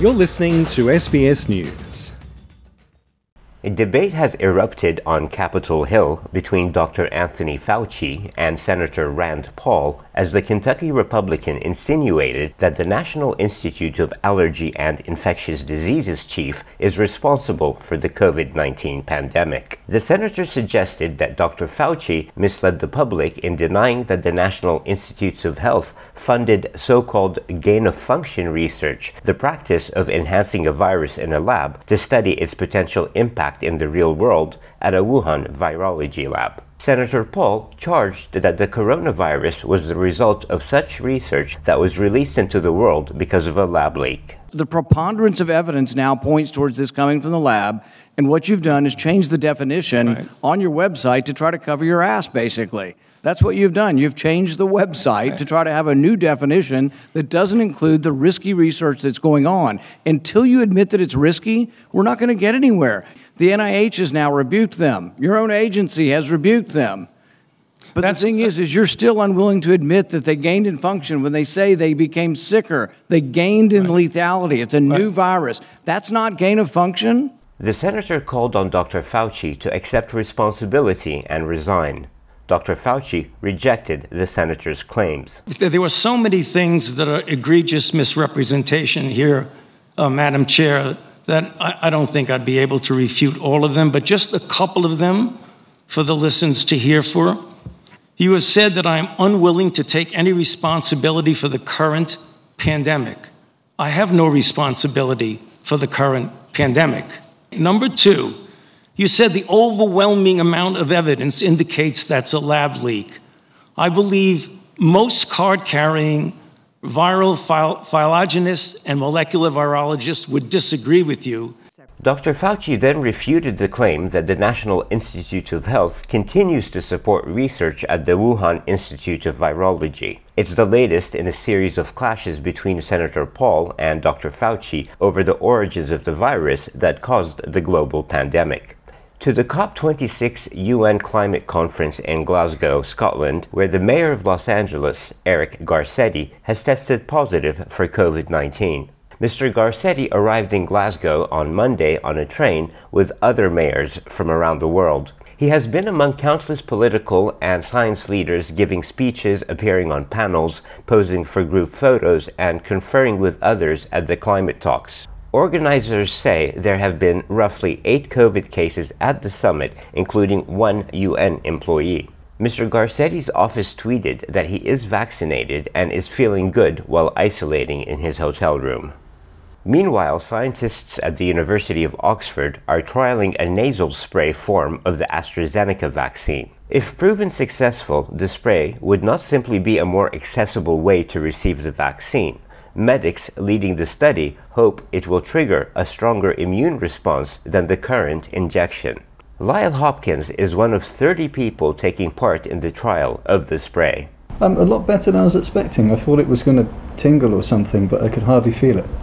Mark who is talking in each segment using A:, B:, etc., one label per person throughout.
A: You're listening to SBS News.
B: A debate has erupted on Capitol Hill between Dr. Anthony Fauci and Senator Rand Paul as the Kentucky Republican insinuated that the National Institute of Allergy and Infectious Diseases chief is responsible for the COVID-19 pandemic. The senator suggested that Dr. Fauci misled the public in denying that the National Institutes of Health funded so-called gain-of-function research, the practice of enhancing a virus in a lab to study its potential impact in the real world at a Wuhan virology lab. Senator Paul charged that the coronavirus was the result of such research that was released into the world because of a lab leak.
C: The preponderance of evidence now points towards this coming from the lab, and what you've done is change the definition on your website to try to cover your ass, basically. That's what you've done. You've changed the website to try to have a new definition that doesn't include the risky research that's going on. Until you admit that it's risky, we're not going to get anywhere. The NIH has now rebuked them. Your own agency has rebuked them. But the thing is you're still unwilling to admit that they gained in function when they say they became sicker. They gained in lethality. It's a new virus. That's not gain of function.
B: The senator called on Dr. Fauci to accept responsibility and resign. Dr. Fauci rejected the senator's claims.
D: There were so many things that are egregious misrepresentation here, Madam Chair, that I don't think I'd be able to refute all of them, but just a couple of them for the listeners to hear for. You have said that I am unwilling to take any responsibility for the current pandemic. I have no responsibility for the current pandemic. Number two, you said the overwhelming amount of evidence indicates that's a lab leak. I believe most card-carrying viral phylogenists and molecular virologists would disagree with you.
B: Dr. Fauci then refuted the claim that the National Institute of Health continues to support research at the Wuhan Institute of Virology. It's the latest in a series of clashes between Senator Paul and Dr. Fauci over the origins of the virus that caused the global pandemic. To the COP26 UN Climate Conference in Glasgow, Scotland, where the Mayor of Los Angeles, Eric Garcetti, has tested positive for COVID-19. Mr. Garcetti arrived in Glasgow on Monday on a train with other mayors from around the world. He has been among countless political and science leaders giving speeches, appearing on panels, posing for group photos, and conferring with others at the climate talks. Organizers say there have been roughly 8 COVID cases at the summit, including 1 UN employee. Mr. Garcetti's office tweeted that he is vaccinated and is feeling good while isolating in his hotel room. Meanwhile, scientists at the University of Oxford are trialing a nasal spray form of the AstraZeneca vaccine. If proven successful, the spray would not simply be a more accessible way to receive the vaccine. Medics leading the study hope it will trigger a stronger immune response than the current injection. Lyle Hopkins is one of 30 people taking part in the trial of the spray.
E: A lot better than I was expecting. I thought it was going to tingle or something, but I could hardly feel it.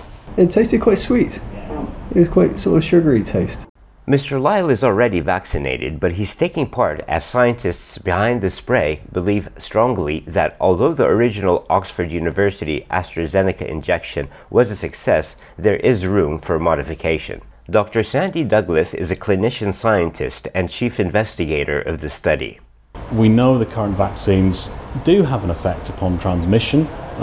E: It tasted quite sweet. It was quite sort of sugary taste.
B: Mr. Lyle is already vaccinated, but he's taking part as scientists behind the spray believe strongly that although the original Oxford University AstraZeneca injection was a success, there is room for modification. Dr. Sandy Douglas is a clinician scientist and chief investigator of the study.
F: We know the current vaccines do have an effect upon transmission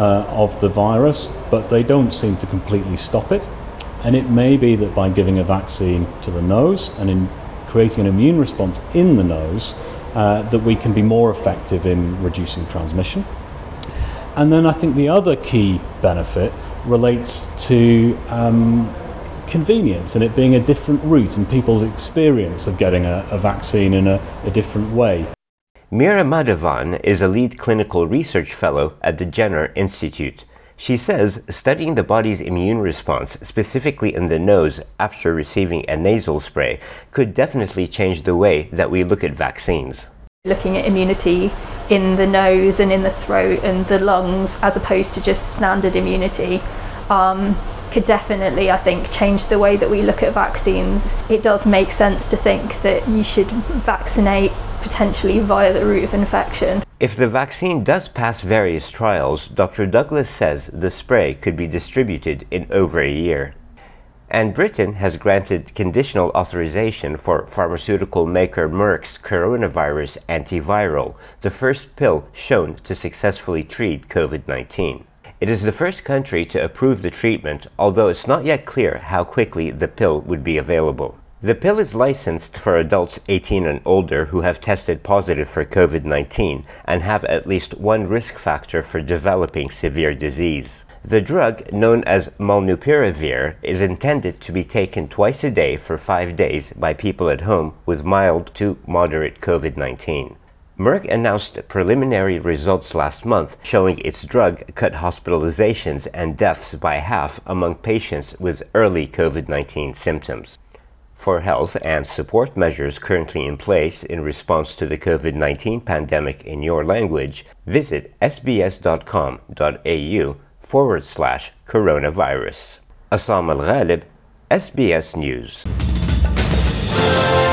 F: of the virus, but they don't seem to completely stop it. And it may be that by giving a vaccine to the nose and in creating an immune response in the nose, that we can be more effective in reducing transmission. And then I think the other key benefit relates to convenience and it being a different route and people's experience of getting a vaccine in a different way.
B: Mira Madhavan is a lead clinical research fellow at the Jenner Institute. She says studying the body's immune response, specifically in the nose after receiving a nasal spray, could definitely change the way that we look at vaccines.
G: Looking at immunity in the nose and in the throat and the lungs as opposed to just standard immunity could definitely, I think, change the way that we look at vaccines. It does make sense to think that you should vaccinate potentially via the route of infection.
B: If the vaccine does pass various trials, Dr. Douglas says the spray could be distributed in over a year. And Britain has granted conditional authorization for pharmaceutical maker Merck's coronavirus antiviral, the first pill shown to successfully treat COVID-19. It is the first country to approve the treatment, although it's not yet clear how quickly the pill would be available. The pill is licensed for adults 18 and older who have tested positive for COVID-19 and have at least one risk factor for developing severe disease. The drug, known as molnupiravir, is intended to be taken twice a day for 5 days by people at home with mild to moderate COVID-19. Merck announced preliminary results last month showing its drug cut hospitalizations and deaths by half among patients with early COVID-19 symptoms. For health and support measures currently in place in response to the COVID-19 pandemic in your language, visit sbs.com.au/coronavirus. Assam Al-Ghalib, SBS News.